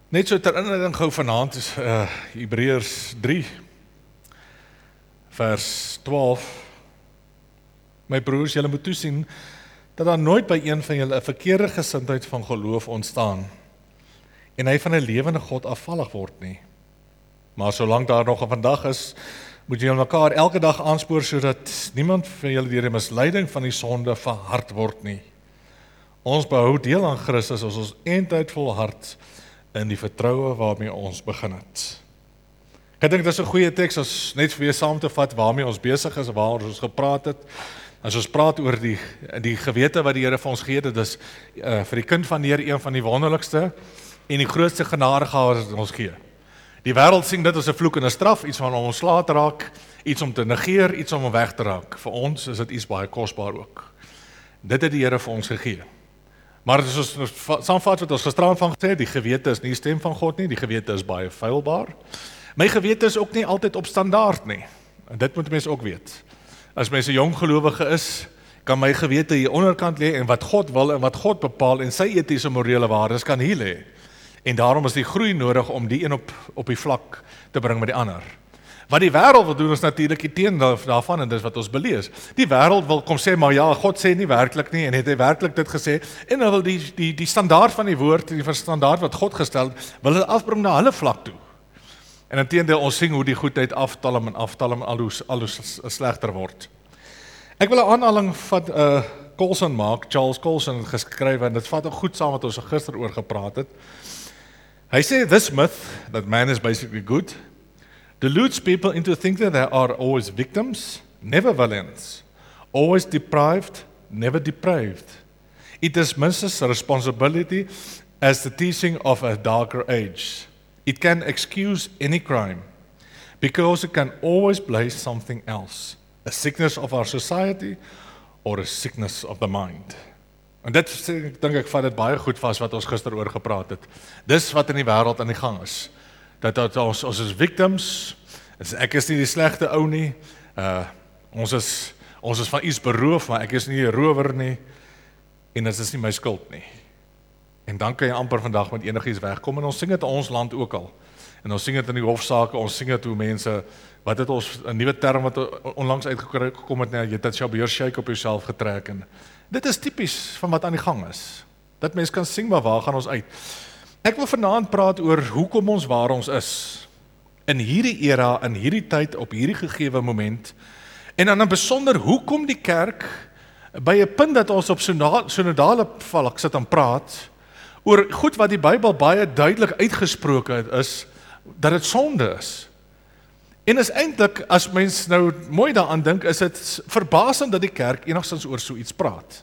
Net so ter inleiding gou vanaand is Hebreërs 3 vers 12. My broers, julle moet toesien dat daar nooit by een van julle 'n verkeerde gesindheid van geloof ontstaan en hy van 'n lewende God afvallig word nie. Maar solank daar nog 'n vandag is, moet julle mekaar elke dag aanspoor sodat niemand van julle deur die misleiding van die sonde verhard word nie. Ons behou deel aan Christus as ons eindtyd volhard in die vertroue waarmee ons begin het. Ek dink dit is 'n goeie teks as net weer saam te vat waarmee ons besig is, waaroor ons gepraat het. As ons praat oor die gewete wat die Here vir ons gee, dit is vir die kind van die Here een van die wonderlikste en die grootste genadegawes wat ons gee. Die wêreld sien dit as 'n vloek en 'n straf, iets van om ontslae te raak, iets om te negeer, iets om weg te raak. Vir ons is dit iets baie kosbaar ook. Dit het die Here vir ons gegee. Maar as ons saamvat wat ons gisteraan van gesê het, die gewete is nie die stem van God nie, die gewete is baie feilbaar. My gewete is ook nie altyd op standaard nie. En dit moet mense ook weet. As mens 'n jong gelowige is, kan my gewete hier onderkant lê en wat God wil en wat God bepaal en sy etiese morele waardes kan hier lê. En daarom is die groei nodig om die een op die vlak te bring met die ander. Wat die wêreld wil doen is natuurlik die teendeel daarvan en dis wat ons belees. Die wêreld wil kom sê, maar ja, God sê nie werklik nie en het hy werklik dit gesê en hulle wil die standaard van die woord, die standaard wat God gestel het, wil hulle afbring na hulle vlak toe. En inteendeel ons sien hoe die goedheid aftalm en al hoe slegter word. Ek wil 'n aanhaling van Colson maak, Charles Colson het geskryf en dit vat ook goed saam wat ons gister oor gepraat het. Hy sê this myth that man is basically good deludes people into thinking that they are always victims, never villains, always deprived, never depraved. It dismisses responsibility as the teaching of a darker age. It can excuse any crime because it can always blame something else, a sickness of our society or a sickness of the mind. En dit dink ek vat dit baie goed vas wat ons gister oor gepraat het. Dis wat in die wêreld aan die gang is. Dat ons is victims, ek is nie die slegte ou nie, ons is van iets beroof, maar ek is nie 'n rower nie, en dit is nie my skuld nie. En dan kan jy amper vandag met enigiets wegkom, en ons sing dit in ons land ook al, en ons sing dit in die hofsaake, ons sing dit hoe mense, wat het ons, 'n nuwe term wat onlangs uitgekom het, jy het dit Shabir Sheikh op jouself getrek, en dit is typies van wat aan die gang is, dat mense kan sing, maar waar gaan ons uit? Ek wil vanaand praat oor hoekom ons waar ons is, in hierdie era, in hierdie tyd, op hierdie gegewe moment, en dan in besonder, hoekom die kerk, by 'n punt dat ons op synodale vlak sit en praat, oor goed wat die Bybel baie duidelik uitgesproke is, dat dit sonde is. En is eintlik, as mens nou mooi daaraan dink, is dit verbasend dat die kerk enigstens oor so iets praat.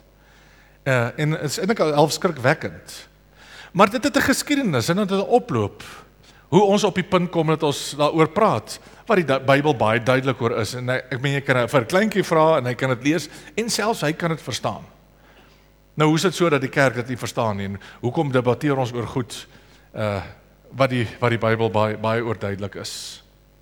En is eintlik al skrikwekkend. Maar dit het 'n geskiedenis en dit het 'n oploop, hoe ons op die punt kom dat ons daaroor praat, wat die Bybel baie duidelik oor is, en ek meen jy kan vir 'n kleintjie vra, en hy kan dit lees, en selfs hy kan dit verstaan. Nou hoe is dit so dat die kerk dit nie verstaan nie, en hoekom debatteer ons oor goed, wat die Bybel baie oor duidelik is?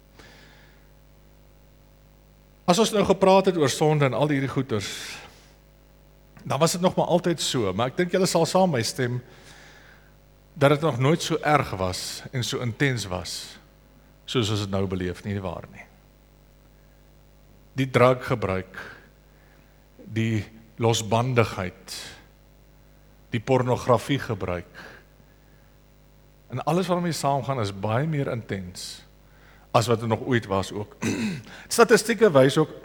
As ons nou gepraat het oor sonde en al hierdie goeters, dan was dit nog maar altyd so, maar ek dink julle sal saam my stem, dat dit nog nooit so erg was en so intens was, soos ons dit nou beleef, nie waar nie. Die druggebruik, die losbandigheid, die pornografie gebruik, en alles wat mee saamgaan is baie meer intens, as wat het nog ooit was ook. Statistieke wys ook,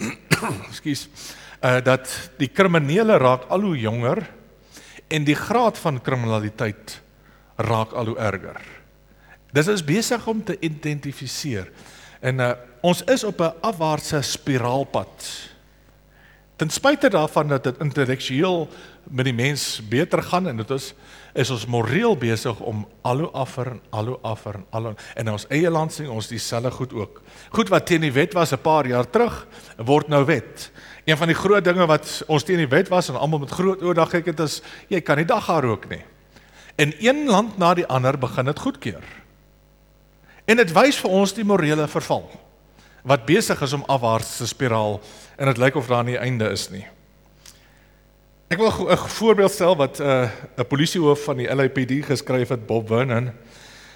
dat die kriminele raak al hoe jonger, en die graad van kriminaliteit raak al hoe erger. Dis is besig om te identifiseer. En ons is op 'n afwaartse spiraalpad. Ten spyte daarvan dat dit intellektueel met die mens beter gaan, en dit is ons moreel besig om al hoe affer en al hoe affer en al hoe, en in ons eie land sien ons dieselfde goed ook. Goed wat teen die wet was 'n paar jaar terug, word nou wet. Een van die groot dinge wat ons teen die wet was, en almal met groot oordag kyk het, is, jy kan nie dagga rook nie. En een land na die ander begin dit goedkeur. En dit wys vir ons die morele verval, wat besig is om afwaarts te spiraal, en dit lyk of daar nie einde is nie. Ek wil 'n voorbeeld stel wat 'n polisiehoof van die LAPD geskryf het, Bob Vernon.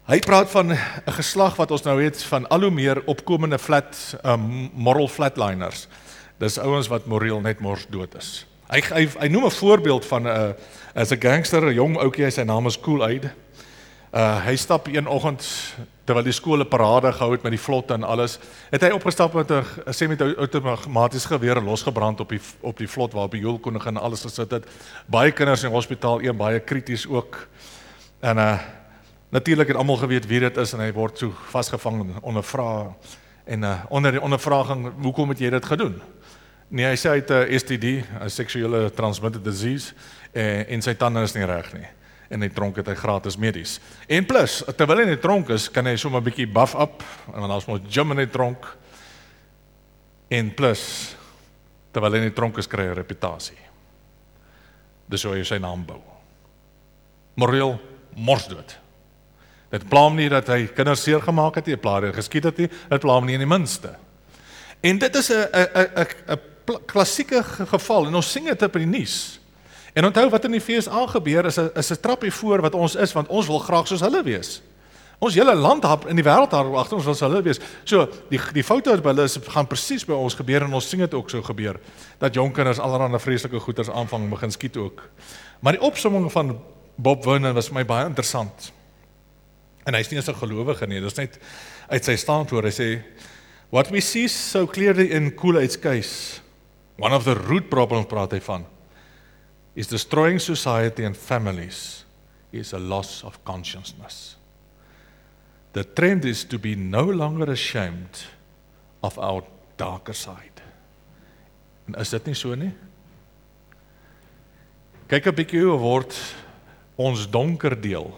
Hy praat van 'n geslag wat ons nou het van al hoe meer opkomende moral flatliners. Dis ouens wat moreel net mors dood is. Hy noem 'n voorbeeld van as 'n gangster, 'n jong ouetjie, sy naam is Kool-Aid. Hy stap een oggend, terwyl die skool 'n parade gehou het met die vlotte en alles, het hy opgestap met 'n semi-outomatiese geweer losgebrand op die vlot waar op die joelkoningin en alles gesit het. Baie kinders in die hospitaal, een baie krities ook. En natuurlik het almal geweet wie dit is en hy word so vasgevang en ondervra. En onder die ondervraging, hoekom het jy dit gedoen? Nee, hy sê hy het 'n STD, 'n seksuele transmitted disease, en sy tande is nie reg nie. En in die tronk het hy gratis medies. En plus, terwyl hy in die tronk is, kan hy sommer 'n bietjie buff up, want daar's mos gym in die tronk. En plus, terwyl hy in die tronk is, kry hy 'n reputasie. Dis hoe hy sy naam bou. Moreel morsdood. Dit pla hom nie dat hy kinders seer gemaak het nie, dit pla hy geskiet het nie, dit pla hom nie in die minste. En dit is 'n klassieke geval, en ons sien dit op die nuus. En onthou wat in die VS gebeur, is 'n trappie voor wat ons is, want ons wil graag soos hulle wees. Ons hele land in die wêreld daar agter ons wil soos hulle wees. So, die foute by hulle gaan presies by ons gebeur, en ons sien dit ook so gebeur, dat jong kinders allerhande vreeslike goeters aanvang begin skiet ook. Maar die opsomming van Bob Vernon was vir my baie interessant. En hy's nie eens 'n gelowige nie, dis net uit sy standwoord. Hy sê, what we see so clearly in Kool-Aid's case, one of the root problems, praat hy van, is destroying society and families is a loss of consciousness. The trend is to be no longer ashamed of our darker side. En is dit nie so nie? Kyk 'n bietjie hoe word ons donker deel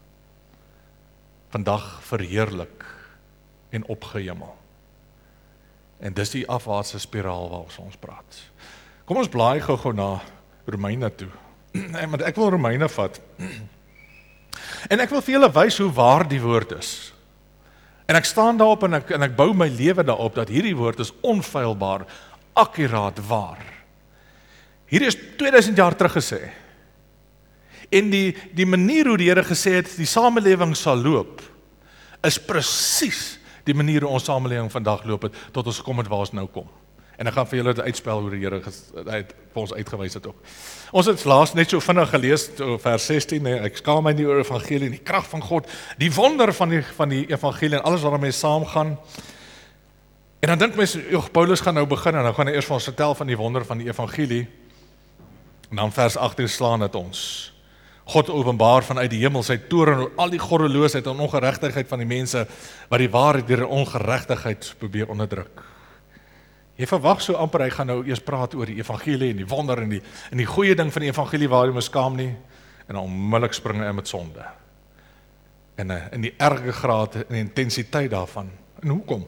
vandag verheerlik en opgehemel. En dis die afwaartse spiraal waaroor ons praat. Kom ons blaai gou na Romeine toe. Want ek wil Romeine vat. En ek wil vir julle wys hoe waar die woord is. En ek staan daarop en ek bou my lewe daarop dat hierdie woord is onfeilbaar, akkuraat waar. Hierdie is 2000 jaar terug gesê. En die manier hoe die Here gesê het, die samelewing sal loop, is presies die manier hoe ons samelewing vandag loop het, tot ons gekom het waar ons nou kom. En ek gaan vir julle dit uitspel hoe die Here vir ons uitgewys het ook. Ons het laas net so vinnig gelees, vers 16, ek skaam my nie oor die evangelie en die krag van God, die wonder van die evangelie en alles wat daarmee saamgaan. En dan dink mense, Paulus gaan nou begin en dan gaan hy eers vir ons vertel van die wonder van die evangelie. En dan vers 18 slaan dit ons. God openbaar vanuit die hemel sy toorn oor al die goddeloosheid en ongeregtigheid van die mense wat die waarheid deur ongeregtigheid probeer onderdruk. Jy verwag so amper hy gaan nou eers praat oor die evangelie en die wonder en die goeie ding van die evangelie waar jy mos skaam nie, en dan onmiddellik spring hy met sonde. En in die erge graad en die intensiteit daarvan. En hoekom?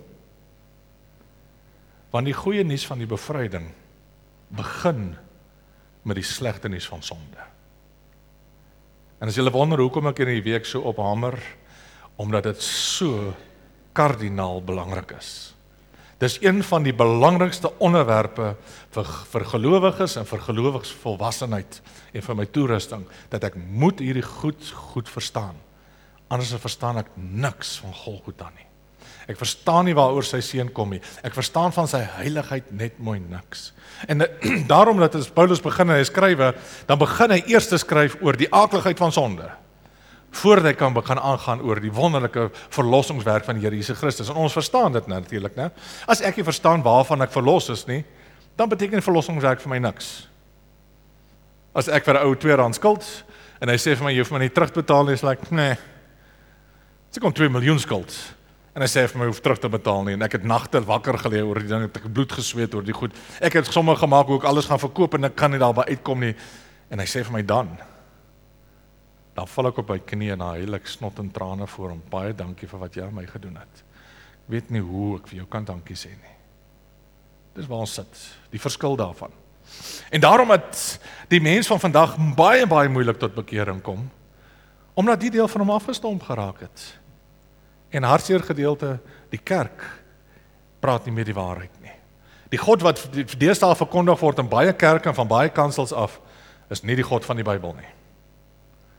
Want die goeie nuus van die bevryding begin met die slegte nuus van sonde. En as julle wonder hoekom ek in die week so ophamer, omdat dit so kardinaal belangrik is. Dis een van die belangrikste onderwerpe vir gelowiges en vir gelowigsvolwassenheid en vir my toerusting, dat ek moet hierdie goed verstaan. Anders verstaan ek niks van Golgotha nie. Ek verstaan nie waaroor sy seun kom nie. Ek verstaan van sy heiligheid net mooi niks. En daarom dat as Paulus begin en hy skrywe, dan begin hy eers te skryf oor die aakligheid van sonde, voordat hy kan begin aangaan oor die wonderlike verlossingswerk van die Here Jesus Christus. En ons verstaan dit natuurlik, né? As ek nie verstaan waarvan ek verlos is nie, dan beteken die verlossingswerk vir my niks. As ek vir 'n ou R2 skuld, en hy sê vir my, jy hoef my nie terug te betaal nie, is like, nee, ek kom 2 miljoen skuld. En hy sê vir my, hoef terug te betaal nie, en ek het nagte wakker gelê oor die ding, ek bloed gesweet oor die goed. Ek het somme gemaak hoe ek alles gaan verkoop, en ek kan nie daarby uitkom nie. En hy sê vir my dan val ek op my knie en huil ek snot en trane voor hom. Baie dankie vir wat jy aan my gedoen het. Ek weet nie hoe ek vir jou kan dankie sê nie. Dis waar ons sit, die verskil daarvan. En daarom het die mens van vandag baie moeilik tot bekering kom, omdat die deel van hom afgestomp geraak het. En hartseer gedeelte, die kerk, praat nie meer die waarheid nie. Die God wat deesdae verkondig word in baie kerke en van baie kansels af, is nie die God van die Bybel nie.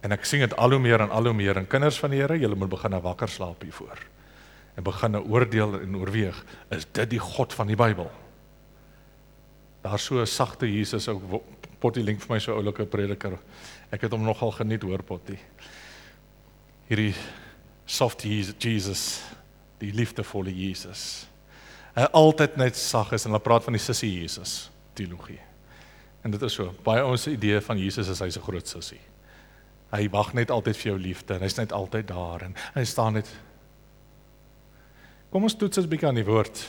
En ek sien dit al hoe meer en kinders van die Here, julle moet begin wakker slaap hiervoor. En begin oordeel en oorweeg, is dit die God van die Bybel? Daar so 'n sagte Jesus, ook Potty link vir my so oulike prediker. Ek het hom nogal geniet hoor, Potty. Hierdie soft Jesus, die liefdevolle Jesus. Hy altyd net sag is en hulle praat van die sissie Jesus, teologie. En dit is so, baie ons idee van Jesus is hy se groot sissie. Hy wag net altyd vir jou liefde en hy's net altyd daar en hy staan net. Kom ons toets 'n bietjie aan die woord.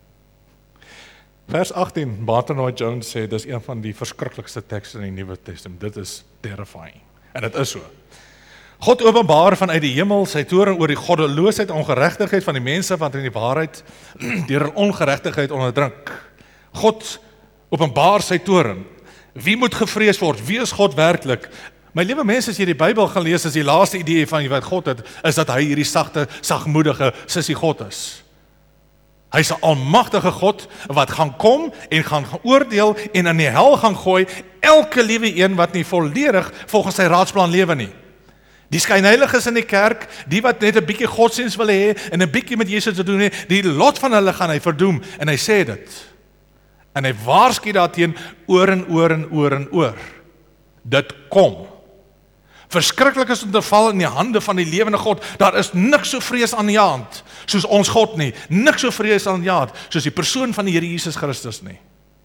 Vers 18, Martin Lloyd-Jones sê, dis een van die verskriklikste tekste in die Nuwe Testament. Dit is terrifying. En dit is so. God openbaar vanuit die hemel sy toorn oor die goddeloosheid en ongeregtigheid van die mense wat in die waarheid deur ongeregtigheid onderdruk. God openbaar sy toorn. Wie moet gevrees word? Wie is God werklik? My liewe mense, as jy die Bybel gaan lees, is die laaste idee van wat God het, is dat hy hierdie sagte, sagmoedige sissie God is. Hy is 'n almagtige God wat gaan kom en gaan oordeel en in die hel gaan gooi elke liewe een wat nie volledig volgens sy raadsplan lewe nie. Die skynheiliges in die kerk, die wat net 'n bietjie godsdiens wil hê en 'n bietjie met Jesus te doen hê, die lot van hulle gaan hy verdoem en hy sê dit. En hy waarsku daarteen oor en oor en oor en oor. Dit kom. Verskriklik is om te val in die hande van die lewende God. Daar is niks so vreesaanjaend soos ons God nie. Niks so vreesaanjaend soos die persoon van die Here Jesus Christus nie.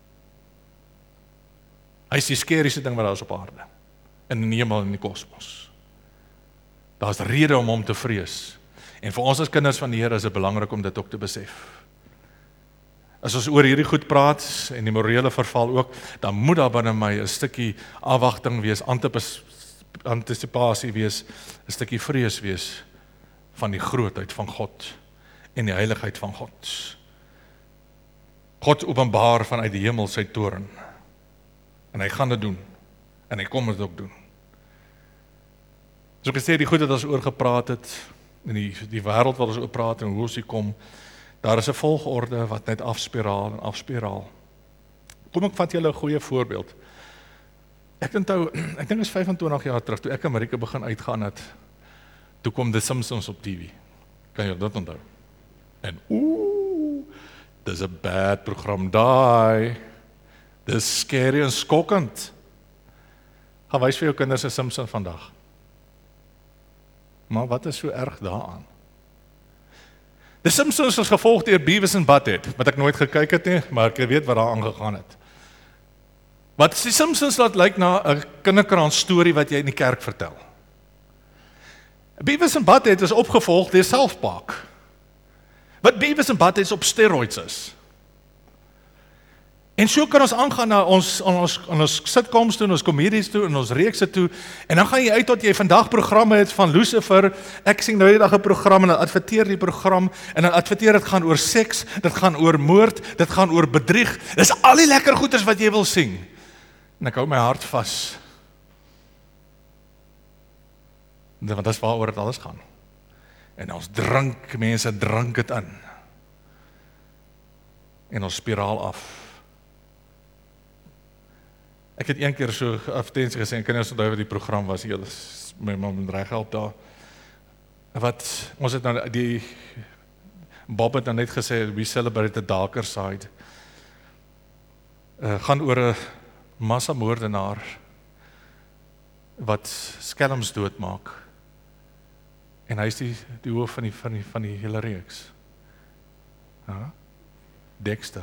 Hy is die skerieste ding wat daar is op aarde. In die hemel en in die kosmos. Daar is rede om hom te vrees. En vir ons as kinders van die Here is dit belangrik om dit ook te besef. As ons oor hierdie goed praat en die morele verval ook, dan moet daar binne my 'n stukkie afwagting wees, antisipasie wees, 'n stukkie vrees wees van die grootheid van God en die heiligheid van God. God openbaar vanuit die hemel sy toorn. En hy gaan dit doen. En hy kom dit ook doen. So ek sê, die goed wat ons oor gepraat het, en die wêreld wat ons oor praat en hoe ons hier kom, daar is 'n volgorde wat net afspiraal en afspiraal. Kom ek vat julle 'n goeie voorbeeld. Ek dink dit is 25 jaar terug, toe ek in Amerika begin uitgaan het, toe kom The Simpsons op TV. Kan jy dit onthou? En dis 'n bad program daai. Dis scary en skokkend. Gaan wys vir jou kinders 'n Simpsons vandag. Maar wat is so erg daaraan? The Simpsons is gevolg deur Beavis and Butthead, wat ek nooit gekyk het nie, maar ek weet wat daar aangegaan het. Wat die Simpsons laat lyk na 'n kinderkraan storie wat jy in die kerk vertel. Beavis and Butthead is opgevolg deur South Park. Wat Beavis and Butthead op steroids is. En so kan ons aangaan na ons sitcoms toe, ons komedies toe, en ons reekse toe, en dan gaan jy uit tot jy vandag programme het van Lucifer. Ek sien nou die dag 'n program en dan adverteer die program, en dan adverteer dit gaan oor seks, dit gaan oor moord, dit gaan oor bedrieg. Dis al die lekker goeders wat jy wil sien. En ek hou my hart vas. Want dis waaroor dit alles gaan. En ons mense drink dit in. En ons spiraal af. Ek het een keer so 'n advertensie gesien, kan jy onthou wat die program was, my mam reg help daar. Wat, ons het nou, Bob het nou net gesê, we celebrate the darker side. Gaan oor 'n massamoordenaar, wat skelms doodmaak. En hy is die hoof van die hele reeks. Dexter.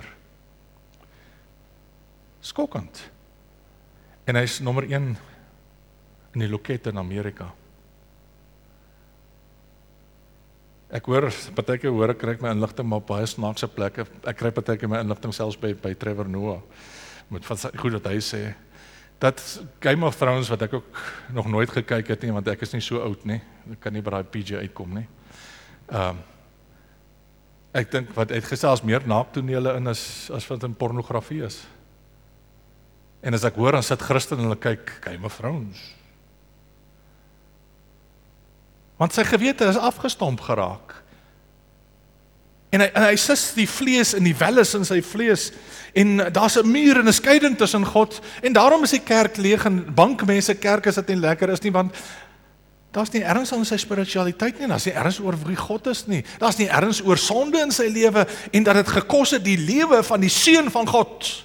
Skokkend. En hy is nommer 1 in die lokette in Amerika. Ek hoor, partykeer hoor ek kry my inligting maar op baie snaakse plekke. Ek kry partykeer my inligting selfs by Trevor Noah. Met goed wat hy sê. Dat Game of Thrones wat ek ook nog nooit gekyk het nie, want ek is nie so oud nie. Ek kan nie by daai PG uitkom nie. Ek dink wat het gesê as meer naaktonele in as wat in pornografie is. En as ek hoor, dan sit Christen en hulle kyk Game of Thrones. Want sy gewete is afgestomp geraak. En hy sis die vlees in die welles in sy vlees, en daar's 'n muur en 'n skeiding tussen God, en daarom is die kerk leeg, en bankmense kerk is dit nie lekker is nie, want Daar's nie erns aan sy spiritualiteit nie, daar's nie erns oor wie God is nie. Daar's nie erns oor sonde in sy lewe en dat dit gekos het die lewe van die seun van God.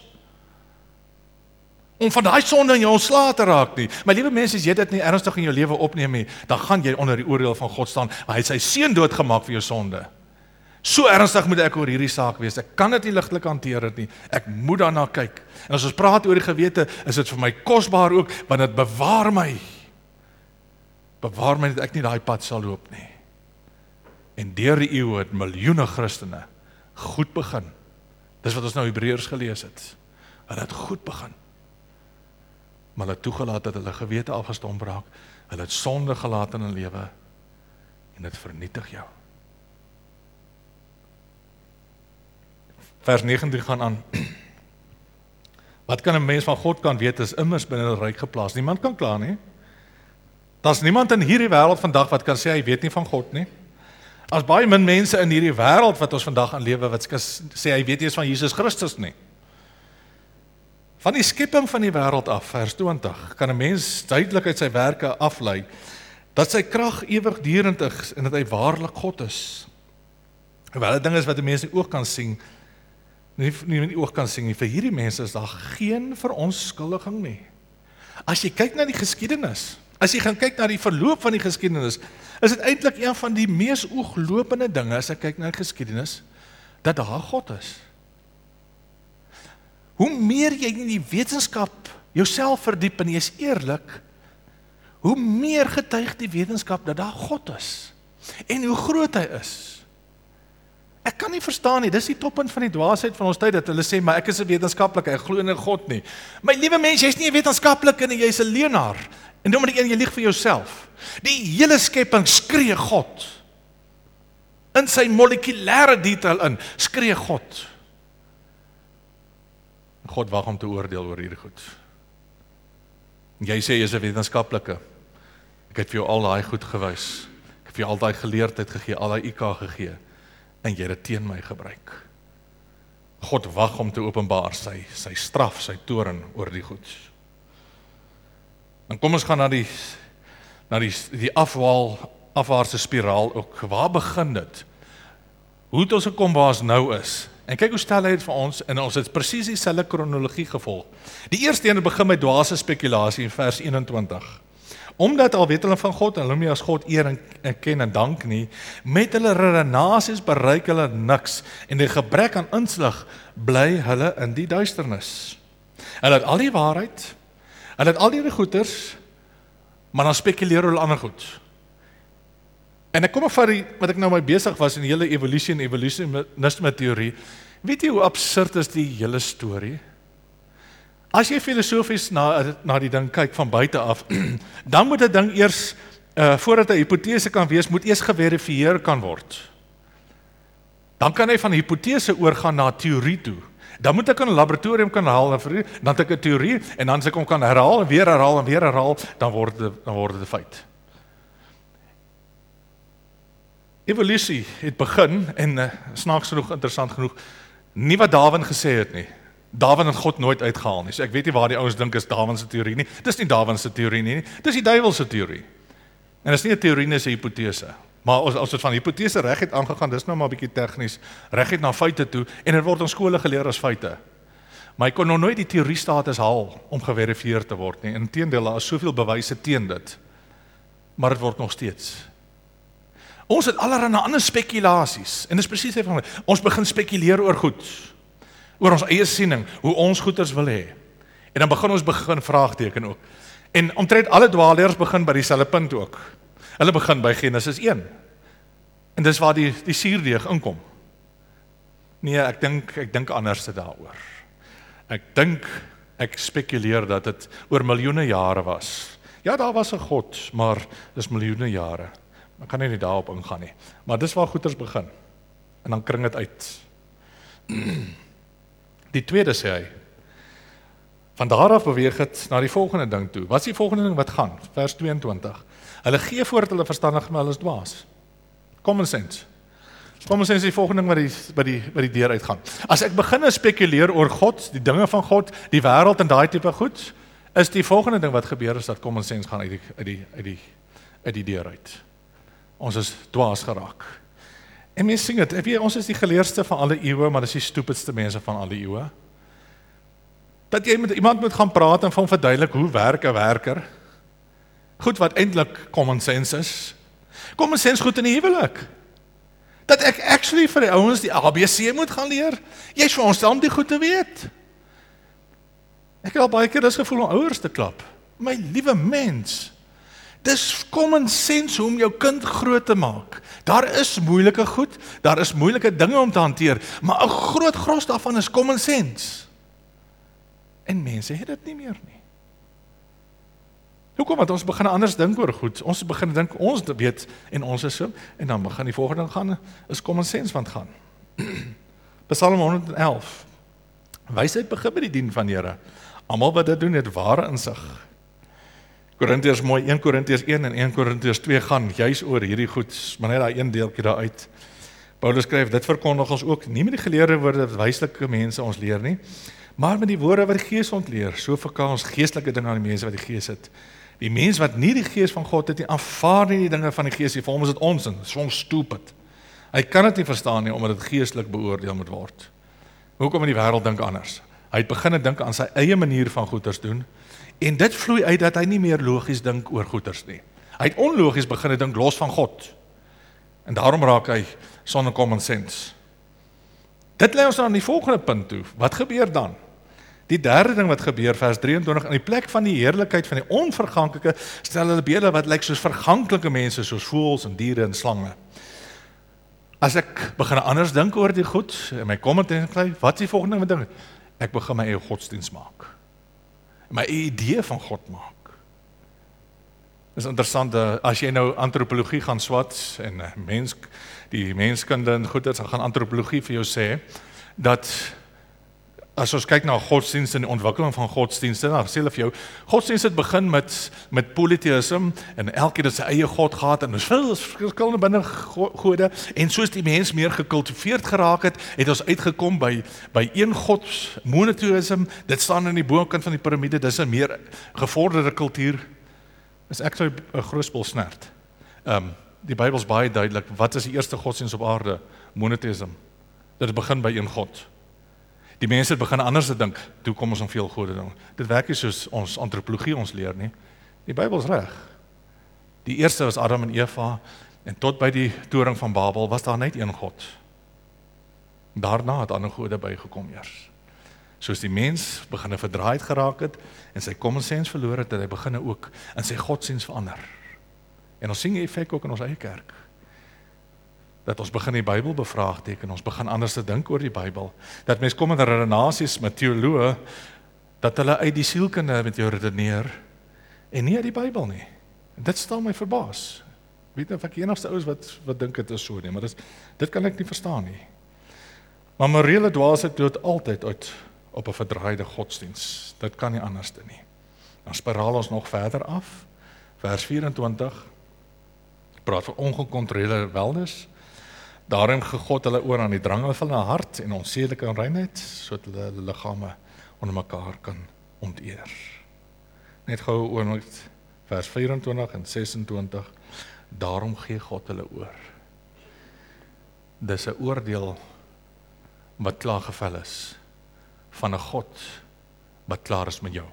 Om van daai sonde in jou ontslae te raak nie. My liewe mense, as jy dit nie ernstig in jou lewe opneem nie, dan gaan jy onder die oordeel van God staan. Hy het sy seun doodgemaak vir jou sonde. So ernstig moet ek oor hierdie saak wees. Ek kan dit nie ligtelik hanteer dit nie. Ek moet daarna kyk. En as ons praat oor die gewete, is dit vir my kosbaar ook, want dit bewaar my. Bewaar my dat ek nie daai pad sal loop nie. En deur die eeue het miljoene Christene goed begin. Dis wat ons nou Hebreërs gelees het. Hulle het goed begin. Maar hulle het toegelaat dat hulle gewete afgestomp raak. Hulle het sonde gelaat in hulle lewe en dit vernietig jou. Vers 19 gaan aan. Wat kan 'n mens van God kan weet is immers binne 'n ryk geplaas. Niemand kan kla nie. Daar's niemand in hierdie wêreld vandag wat kan sê hy weet nie van God nie. As baie min mense in hierdie wêreld wat ons vandag aan lewe wat sê hy weet nie eens van Jesus Christus nie. Van die skepping van die wêreld af, vers 20, kan 'n mens duidelik uit sy werke aflei dat sy krag ewigdurend is en dat hy waarlik God is. Wel 'n ding is wat 'n mens nie oog kan sien, nie oog kan sien nie. Vir hierdie mense is daar geen verontskuldiging nie. As jy kyk na die geskiedenis, as jy gaan kyk na die verloop van die geskiedenis, is dit eintlik een van die mees ooglopende dinge as ek kyk na die geskiedenis, dat daar God is. Hoe meer jy in die wetenskap jouself verdiep en jy is eerlik, hoe meer getuig die wetenskap dat daar God is. En hoe groot hy is. Ek kan nie verstaan nie, dis die toppunt van die dwaasheid van ons tyd, dat hulle sê, maar ek is 'n wetenskaplike, ek glo in God nie. My liewe mens, jy's nie 'n wetenskaplike nie, jy's 'n leienaar. En nommer 1, jy lieg vir jouself. Die hele skepping skree God. In sy molekulêre detail in, skree God. God wag om te oordeel oor hierdie goed. Jy sê jy is 'n wetenskaplike. Ek het vir jou al daai goed gewys. Ek het vir jou al daai geleerdheid gegee, al daai IQ gegee. En jy het dit teen my gebruik. God wag om te openbaar sy straf, sy toorn oor die goed. En kom ons gaan na die afwaartse spiraal ook. Waar begin dit? Hoe het ons gekom waar ons nou is? En kyk hoe stel hy dit vir ons, en ons het presies dieselfde kronologie gevolg. Die eerste een begin met dwaase spekulasie in vers 21. Omdat al weet hulle van God, en hulle nie as God eer en ken en dank nie, met hulle redenasies bereik hulle niks, en die gebrek aan insig bly hulle in die duisternis. Hulle het al die waarheid, hulle het al die goeders, maar dan spekuleer hulle ander goed. En ek kom van wat ek nou mee besig was in die hele evolusie en evolutionisme teorie, weet jy hoe absurd is die hele storie? As jy filosofies na die ding kyk van buite af, dan moet 'n ding eers, voordat 'n hipotese kan wees, moet eers geverifieer kan word. Dan kan hy van hipotese oorgaan na teorie toe. Dan moet ek in 'n laboratorium kan haal, dan het ek 'n teorie, en dan as ek hom kan herhaal, en weer herhaal, en weer herhaal, dan word dit 'n feit. Evolusie het begin, en snaaks genoeg, interessant genoeg, nie wat Darwin gesê het nie. Darwin het God nooit uitgehaal nie, so ek weet nie waar die ouens dink is Darwin se teorie nie. Dis nie Darwin se teorie nie, dis die duiwel se teorie. En dis nie 'n teorie nie, dis 'n hipotese. Maar as dit van hipotese reguit aangegaan, dis nou maar 'n bietjie tegnies, reguit na feite toe, en dit word in skole geleer as feite. Maar hy kon nog nooit die teorie status haal om geverifieer te word nie. Inteendeel, daar is soveel bewyse teen dit. Maar dit word nog steeds. Ons het allerlei ander spekulasies, en dis presies hy van, ons begin spekuleer oor goed, oor ons eie siening, hoe ons goeders wil hê. En dan begin ons vraagteken ook. En omtrent alle dwaalleerders begin by dieselfde punt ook. Hulle begin by Genesis 1. En dis waar die suurdeeg inkom. Nee, ek dink anders daaroor. Ek spekuleer dat dit oor miljoene jare was. Ja, daar was 'n God, maar dis miljoene jare. Ek kan nie daarop ingaan nie. Maar dis waar goeters begin. En dan kring dit uit. Die tweede sê hy, van daar af beweeg het na die volgende ding toe. Wat is die volgende ding wat gaan? Vers 22. Hulle gee voor dat hulle verstandig, maar hulle is dwaas. Common sense. Common sense is die volgende ding wat die deur uitgaan. As ek begin spekuleer oor God, die dinge van God, die wêreld en daai tipe goed, is die volgende ding wat gebeur is dat common sense gaan uit uit die deur uit. Ons is dwaas geraak. En mense sing dit, weet, ons is die geleerdste van alle eeue, maar dis die stupidste mense van alle eeue. Dat jy met iemand moet gaan praat en van verduidelik hoe werk 'n werker. Goed wat eintlik common sense is. Common sense goed in die huwelik. Dat ek actually vir die ouens die ABC moet gaan leer. Jy is veronderstel om die goed te weet. Ek het al baie keer dis gevoel om ouers te klap. My liewe mens, dis common sense om jou kind groot te maak. Daar is moeilike goed, daar is moeilike dinge om te hanteer, maar 'n groot gros daarvan is common sense. En mense het dit nie meer nie. Hoekom? Want ons begin anders dink oor goed. Ons begin dink, ons weet, en ons is so, en dan begin die volgende ding gaan, is common sense van gaan. Psalm 111. Wysheid begin by die dien van die Here. Almal wat dit doen, het ware insig. Korintiërs mooi, 1 Korintiërs 1 en 1 Korintiërs 2 gaan juis oor hierdie goed, maar net daai een deeltjie daaruit. Paulus skryf, dit verkondig ons ook, nie met die geleerde woorde wat wyslike mense ons leer nie, maar met die woorde wat die Gees ontleer. So verklaar ons geestelike dinge aan die mense wat die Gees het. Die mens wat nie die Gees van God het nie, aanvaar nie die dinge van die Gees nie, vir hom is dit onsin, dit is vir hom stupid. Hy kan dit nie verstaan nie, omdat dit geestelik beoordeel moet word. Hoekom in die wêreld dink anders? Hy het begin dink aan sy eie manier van goeders doen, en dit vloei uit dat hy nie meer logies dink oor goeders nie. Hy het onlogies begin dink los van God. En daarom raak hy sonder common sense. Dit lei ons nou aan die volgende punt toe. Wat gebeur dan? Die derde ding wat gebeur, vers 23, in die plek van die heerlikheid van die onverganklike, stel hulle beelde wat lyk soos verganklike mense, soos voëls en diere en slange. As ek begin anders dink oor die goed, en my kommentar kry, wat is die volgende ding wat dink? Ek begin my eie godsdienst maak. My eie idee van God maak. Dis interessant, as jy nou antropologie gaan swat, en die menskunde en goeders, gaan antropologie vir jou sê, dat as ons kyk na godsdienst en die ontwikkeling van godsdienste, dan sê hulle vir jou, godsdienst het begin met polytheïsme, en elkeen het sy eie God gehad, en ons veel verskillende binne gode, en soos die mens meer gekultiveerd geraak het, het ons uitgekom by een God, monotheïsme, dit staan in die bokant van die piramide, dis 'n meer gevorderde kultuur, is ek so 'n grootspel snert. Die Bybel is baie duidelik, wat is die eerste godsdienst op aarde? Monotheïsme. Dit begin by een God. Die mense het begin anders te dink, toe kom ons om veel gode ding. Dit werk nie soos ons antropologie ons leer nie. Die Bybel is reg. Die eerste was Adam en Eva, en tot by die toring van Babel was daar net een God. Daarna het ander gode bygekom eers. Soos die mens begin verdraaid geraak het, en sy common sense verloor het, dat hy begin ook in sy godsdienst verander. En ons sien die effek ook in ons eie kerk. Dat ons begin die Bybel bevraagteken, ons begin anders te dink oor die Bybel. Dat mens kom in redenasies met teoloë, dat hulle uit die sielkunde met jou redeneer, en nie uit die Bybel nie. En dit stel my verbaas. Weet nie of ek die enigste ouens wat dink het is so nie, maar dit kan ek nie verstaan nie. Maar morele dwaasheid dood altyd uit op 'n verdraaide godsdienst. Dit kan nie anders nie. Dan spiraal ons nog verder af. Vers 24 praat van ongekontroleerde wellness. Daarin gegod hulle oor aan die drange van hulle hart en onsedelike onreinheid, sodat hulle liggame onder mekaar kan onteer. Net gou oor met vers 24 en 26. Daarom gee God hulle oor. Dis 'n oordeel wat klaar geval is van 'n God wat klaar is met jou.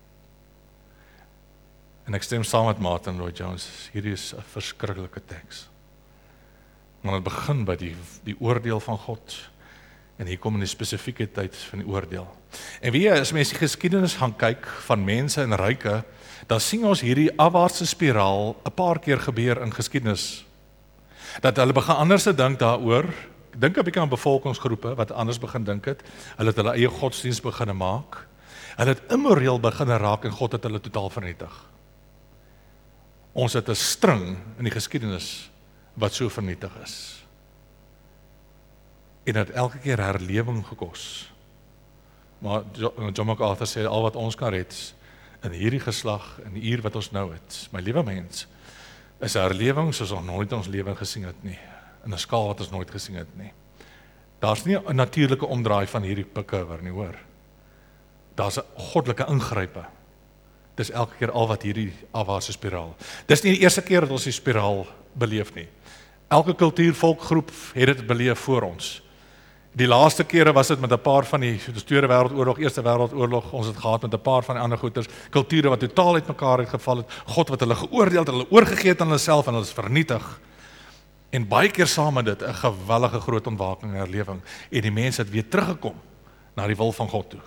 En ek stem saam met Martin Lloyd-Jones, hierdie is 'n verskriklike teks. Maar het begin by die oordeel van God, en hier kom in die spesifieke tyd van die oordeel. En wie as mens die geskiedenis gaan kyk van mense en ryke, dan sien ons hierdie afwaartse spiraal 'n paar keer gebeur in geskiedenis. Dat hulle begin anders te dink daaroor. Dink 'n bietjie aan bevolkingsgroepe wat anders begin dink het. Hulle het hulle eie godsdienst begin maak. Hulle het immoreel begin raak en God het hulle totaal vernietig. Ons het 'n string in die geskiedenis wat so vernietig is. En het elke keer herlewing gekos. Maar John MacArthur sê, al wat ons kan red, in hierdie geslag, in die uur wat ons nou het, my liewe mens, is 'n herlewing soos ons nooit ons lewe gesien het nie, in 'n skaal wat ons nooit gesien het nie. Daar's nie 'n natuurlike omdraai van hierdie pikke waar nie, hoor. Daar's 'n goddelike ingrype Dis elke keer al wat hierdie afwaartse spiraal. Dis nie die eerste keer dat ons die spiraal beleef nie. Elke kultuurvolkgroep het dit beleef voor ons. Die laaste kere was dit met 'n paar van die Tweede Wêreldoorlog, Eerste Wêreldoorlog, ons het gehad met 'n paar van die ander goeters, kulture wat totaal uitmekaar het geval het, God wat hulle geoordeel het, hulle oorgegee het aan hulle self en hulle is vernietig. En baie keer saam met dit 'n gewellige groot ontwaking en herlewing en die mense het weer teruggekom na die wil van God toe.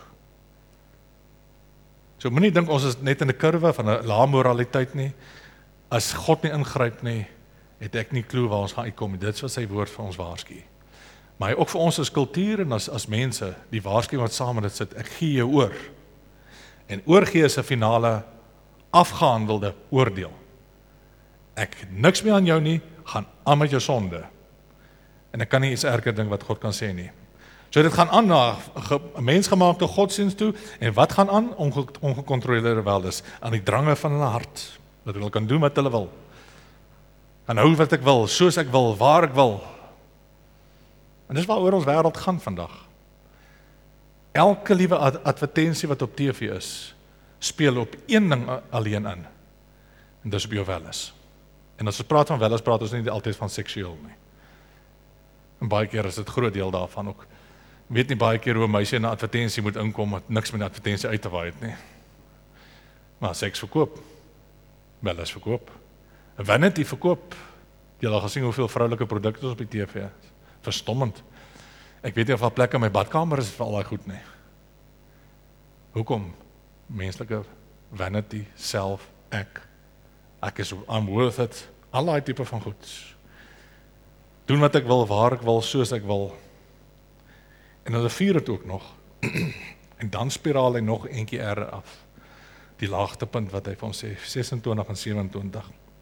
So moenie dink ons is net in 'n kurwe van 'n lae moraliteit nie. As God nie ingryp nie, het ek nie klou waar ons gaan uitkom nie. Dit is wat sy woord vir ons waarsku. Maar ook vir ons as kultuur en as mense, die waarskuwing wat saam met dit sit, ek gee jou oor. En oorgee is 'n finale afgehandelde oordeel. Ek het niks meer aan jou nie, gaan aan met jou sonde. En ek kan nie iets erger ding wat God kan sê nie. So dit gaan aan na 'n mensgemaakte godsdienst toe, en wat gaan aan? Ongekontroleerde weldes, aan die drange van hulle hart, dat hulle kan doen wat hulle wil. En hou wat ek wil, soos ek wil, waar ek wil. En dis waaroor ons wêreld gaan vandag. Elke liewe advertensie wat op TV is, speel op een ding alleen in. En dis op jou welles. En as ons praat van welles, praat ons nie altyd van seksueel nie. En baie keer is dit groot deel daarvan ook. Weet nie baie keer hoe 'n meisie in 'n advertensie moet inkom, wat niks met die advertensie uit te waai het nie. Maar seks verkoop. Welles verkoop. Vanity verkoop. Jy het al gesien hoeveel vroulike produkte op die TV is. Verstommend. Ek weet nie of daar plekke in my badkamer is vir al daai goed nie. Hoekom? Menslike vanity, self, ek is, I'm worth it, al daai tipe van goed. Doen wat ek wil, waar ek wil, soos ek wil. En hulle vier het ook nog. En dan spiraal hy nog eentjie erger af. Die laagtepunt wat hy vir ons sê, 26 en 27.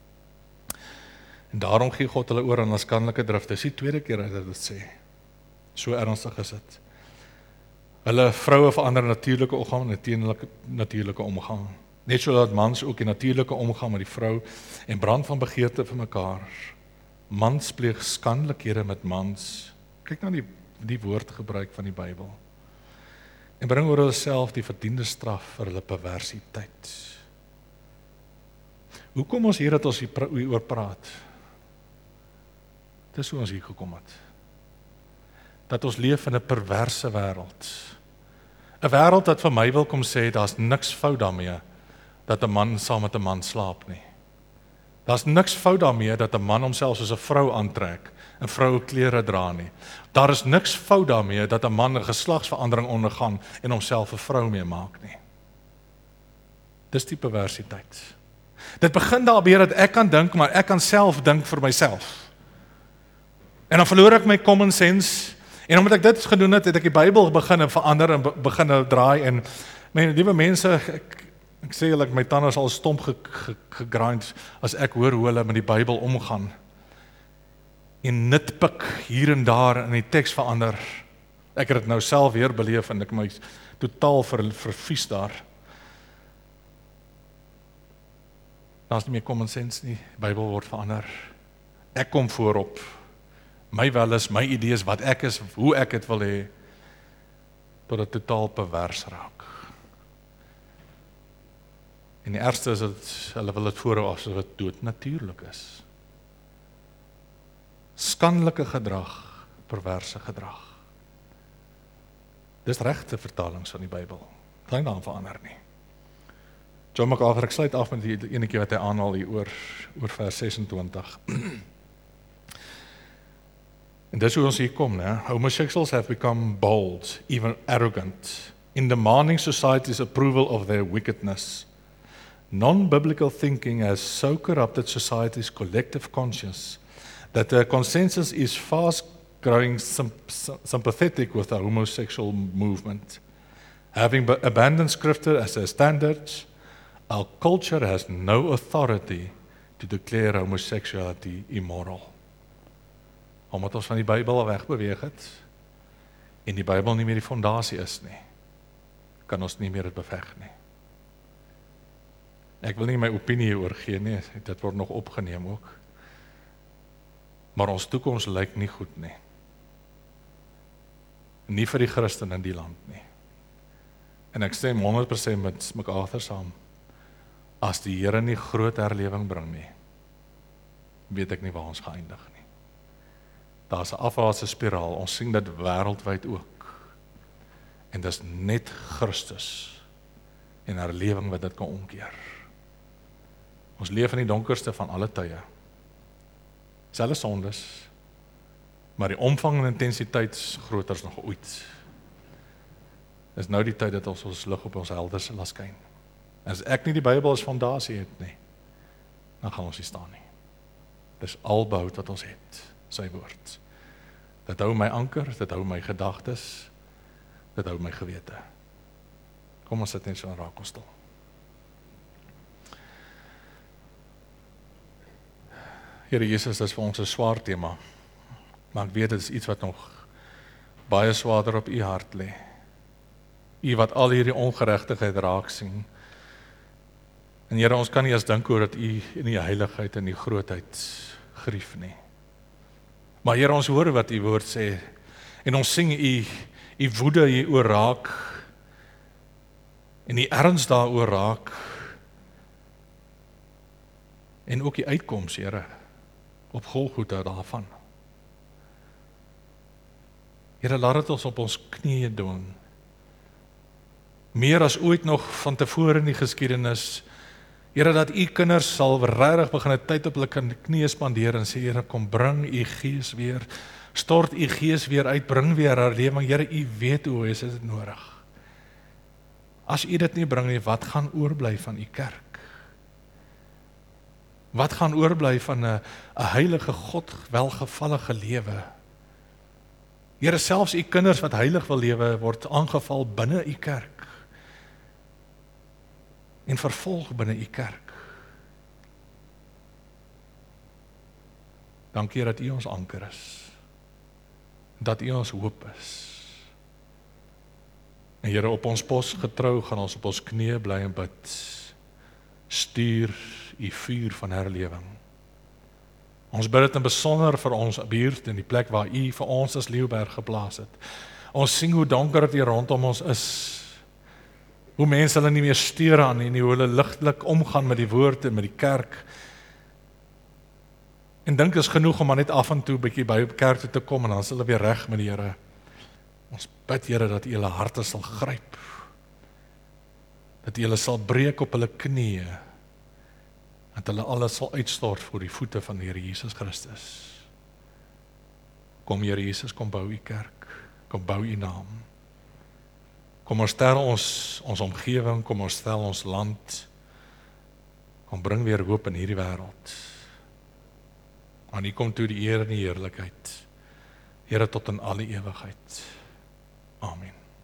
En daarom gee God hulle oor aan hulle skandelike drifte. Dis die tweede keer dat hy dit sê. So ernstig is dit. Hulle vroue verander natuurlike omgang en natuurlike omgang. Net so dat mans ook die natuurlike omgang met die vrou en brand van begeerte vir mekaar. Mans pleeg skandelikhede met mans. Kyk na die woordgebruik van die Bybel. En bring oor hulle self die verdiende straf vir hulle perversiteit. Hoe kom ons hier dat ons hieroor praat? Dis hoe ons hier gekom het. Dat ons leef in 'n perverse wêreld. 'n Wêreld wat vir my wil kom sê, daar's niks fout daarmee dat 'n man saam met 'n man slaap nie. Daar's niks fout daarmee dat 'n man homself soos 'n vrou aantrek en vroue klere dra nie. Daar is niks fout daarmee dat 'n man 'n geslagsverandering ondergaan en homself 'n vrou mee maak nie. Dis die perversiteit. Dit begin daarby dat ek kan dink, maar ek kan self dink vir myself. En dan verloor ek my common sense, en omdat ek dit gedoen het, het ek die Bybel begin verander en begin draai, en my liewe mense, ek sê julle, my tande is al stomp gegrind, as ek hoor hoe hulle met die Bybel omgaan, en nitpik hier en daar in die teks verander. Ek het dit nou self weer beleef, en ek my totaal vervies daar. Daar's nie meer common sense nie, die Bybel word verander. Ek kom voorop. My welles, my idees, wat ek is, hoe ek het wil hê, tot dit totaal pervers raak. En die ergste is dat hulle wil dit voorhou asof dit doodnatuurlik is. Skandelike gedrag, perverse gedrag. Dis regte vertalings van die Bybel. Dit gaan verander nie. John MacArthur, ek sluit af met die enetjie wat hy aanhaal hier oor vers 26. En dis hoe ons hier kom, né? Homosexuals have become bold, even arrogant, in demanding society's approval of their wickedness. Non-biblical thinking has so corrupted society's collective conscience that the consensus is fast growing sympathetic with the homosexual movement. Having abandoned scripture as a standard, our culture has no authority to declare homosexuality immoral. Omdat ons van die Bybel wegbeweeg het, en die Bybel nie meer die fondasie is nie, kan ons nie meer dit beveg nie. Ek wil nie my opinie oor gee nie, dit word nog opgeneem ook. Maar ons toekoms lyk nie goed nie. Nie vir die Christen in die land nie. En ek stem 100% met MacArthur saam. as die Here nie groot herlewing bring nie, weet ek nie waar ons geëindig nie. Daar's 'n afwaartse spiraal, ons sien dit wêreldwyd ook. En dis net Christus en herlewing wat dit kan omkeer. Ons leef in die donkerste van alle tye. Selfs sondes, maar die omvang en intensiteit is groter as nog ooit. Dis nou die tyd dat ons lig op ons helders laat skyn. As ek nie die Bybel as fondasie het nie, dan gaan ons nie staan nie. Dis al behoud wat ons het, sy woord. Dit hou my anker, dit hou my gedagtes, dit hou my gewete. Kom ons sit net so en raak ons stil. Here Jesus, dit is vir ons 'n swaar tema, maar ek weet dit is iets wat nog baie swaarder op u hart lê. U wat al hierdie ongeregtigheid raak sien. En Here, ons kan nie eens dink oor dat u in die heiligheid en die grootheid grief nie. Maar Here, ons hoor wat u woord sê, en ons sing u woede hieroor raak, en die erns daaroor raak, en ook die uitkoms, Here, op Golgotha daarvan. Here, laat dit ons op ons knieë doen. Meer as ooit nog van tevore in die geskiedenis, Here, dat u kinders sal regtig begin 'n tyd op hulle knieë spandeer en sê, Here, kom bring u gees weer, stort u gees weer uit, bring weer herlewing. Here, u weet hoe is dit nodig. As u dit nie bring nie, wat gaan oorbly van u kerk? Wat gaan oorbly van 'n heilige God, welgevallige lewe? Here, selfs u kinders wat heilig wil lewe, word aangeval binne u kerk. En vervolg binne u kerk. Dankie dat u ons anker is. Dat u ons hoop is. En Here, op ons pos getrou gaan ons op ons knieë bly en bid. Stuur u vuur van herlewing. Ons bid dit in besonder vir ons buurt en die plek waar u vir ons as Leeuberg geplaas het. Ons sien hoe donker dit hier rondom ons is. Hoe mense hulle nie meer steur aan nie, hoe hulle ligtelik omgaan met die woord en met die kerk. En dink is genoeg om maar net af en toe 'n bietjie by op kerk toe te kom en dan is hulle weer reg met die Here. Ons bid, Here, dat u hulle harte sal gryp. Dat u hulle sal breek op hulle knieë. Dat hulle alles sal uitstort voor die voete van die Here Jesus Christus. Kom Here Jesus, kom bou u kerk. Kom bou u naam. Kom ons stel ons omgewing, kom ons stel ons land, kom bring weer hoop in hierdie wêreld. Aan U kom toe die eer en die heerlikheid, Here, tot in alle ewigheid. Amen.